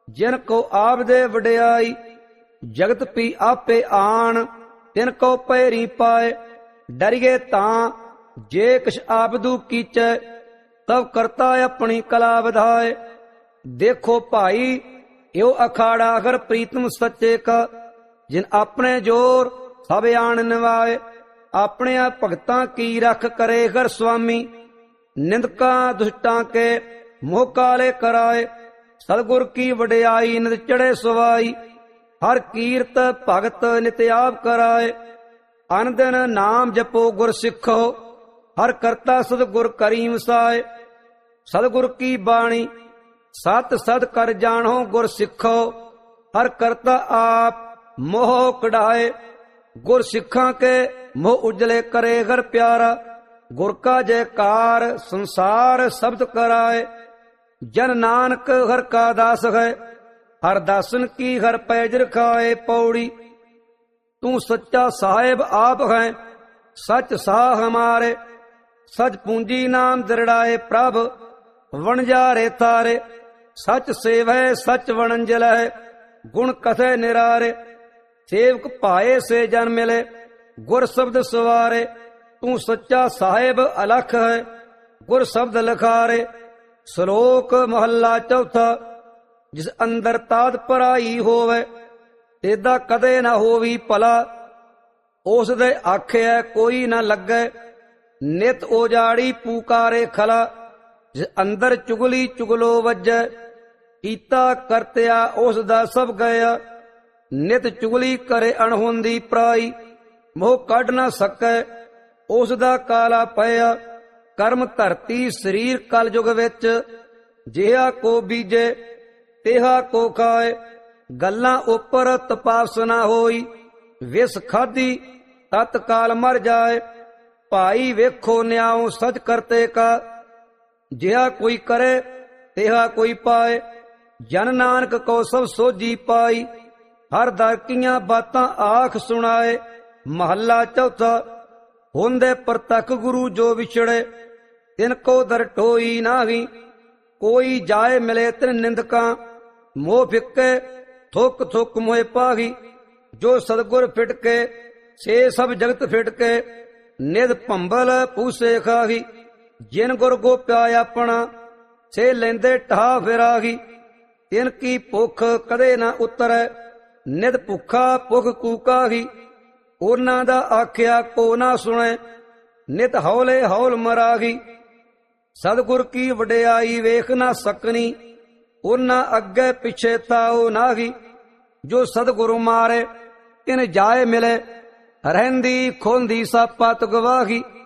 जिन को आप दे वड्याई, जगत पी आपे आन, तिन को पैरी पाए। डरिए तां जे किछ आपदू कीचै, तब करता अपनी कला बधाए। देखो भाई यो अखाड़ा अगर प्रीतम सच्चे का, जिन अपने जोर सब आन निवाए। अपने भगतां की रख करे घर स्वामी, निंदका दुष्टां के मोह काले कराए। सतगुर की वड्याई नित चढ़े सवाई, हर कीरत भगत नित आप कराए। अन दिन नाम जपो गुर सिखो, हर करता सतगुर करी वसाए। सतगुर की बाणी सत सत कर जानो गुर सिखो, हर करता आप मोह कढ़ाए। गुर सिखा के मोह उजले करे घर प्यारा, गुर का जयकार संसार शब्द कराए। जन नानक हर का दास है, हर दासन की हर पैज रखाए। पौड़ी तू सच्चा साहेब आप है, सच साह हमारे। सच पूंजी नाम दृढ़ाए प्रभ, वणजारे तारे। सच सेव है सच वणंजल है, गुण कथे निरारे। सेवक पाए से जन मिले, गुर शब्द सवारे। तू सच्चा साहेब अलख है, गुर शब्द लखारे। श्लोक महला चौथा। जिस अंदर ताद पराई होवे, तेदा कदे ना होवी भला। उस दे आखिया कोई ना लगे, नित ओजाड़ी पुकारे खला। जिस अंदर चुगली चुगलो वजै, कीता करत्या उस दा सब गया। नित चुगली करे अणहोंदी पराई, मोह कढ ना सकै उस दा काला पया। कर्म धरती शरीर कल युग विच, जिहा को बीजे तेहा को खाए। गल्लां उपर तपास ना होई, विस खाधी तत्काल मर जाए। भाई वेखो न्याओ सच करते का, जिहा कोई करे तेहा कोई पाए। जन नानक को सब सोझी पाई, हर दर कीਆਂ बातां आख सुनाए। महला चौथा। होंदे प्रतख गुरु जो विछड़े, तिनको दर टोई नाही। कोई जाए मिले तिन निंदका, मोह फिके थुक थुक मोह पाही। जो सतगुर फिटके से सब जगत फिटके, निध भंबल पूसे खाही। जिन गुर गोप्या अपना, से लेंदे ठा फिराही। तिनकी भुख कदे ना उतरै, निध भुखा भुख कूकाही। उन्हां दा आख्या को ना सुने, नित हौले हौल मराही। सतगुर की वड्याई वेख ना सकनी, उन्हां अग्गे पिछे ताओ नाही। जो सतगुरु मारे तिन जाए मिले, रहंदी खोंदी सा पत गवाही।